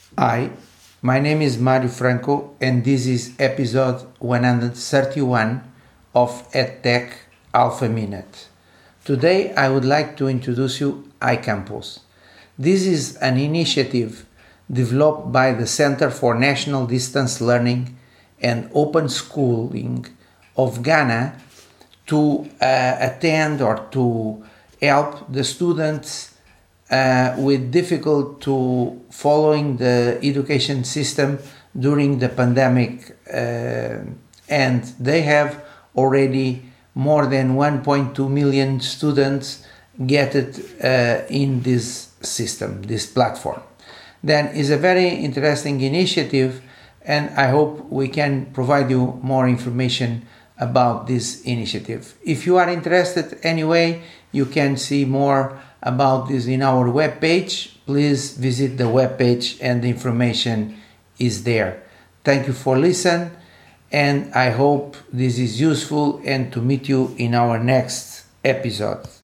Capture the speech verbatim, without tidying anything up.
Hi, my name is Mario Franco, and this is episode one hundred thirty-one of EdTech Alpha Minute. Today, I would like to introduce you iCampus. This is an initiative developed by the Center for National Distance Learning and Open Schooling of Ghana to uh, attend or to help the students uh, with difficult to following the education system during the pandemic, uh, and they have already more than one point two million students get it uh, in this system, this platform. Then is a very interesting initiative, and I hope we can provide you more information about this initiative. If you are interested anyway, you can see more about this in our webpage. Please visit the webpage and the information is there. Thank you for listening, and I hope this is useful and to meet you in our next episode.